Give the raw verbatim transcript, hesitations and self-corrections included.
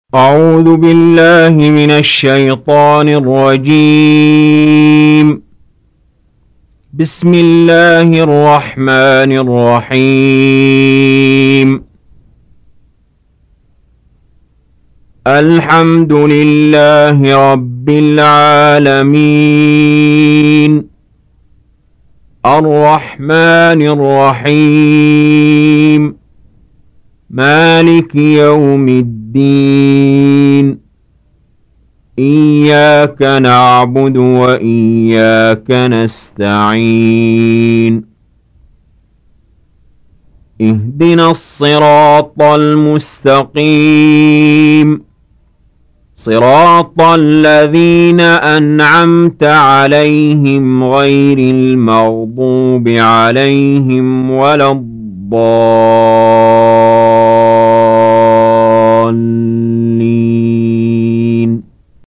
أعوذ بالله من الشيطان الرجيم. بسم الله الرحمن الرحيم. الحمد لله رب العالمين، الرحمن الرحيم، مالك يوم الدين. إياك نعبد وإياك نستعين. اهدنا الصراط المستقيم، صراط الذين أنعمت عليهم غير المغضوب عليهم ولا الضالين.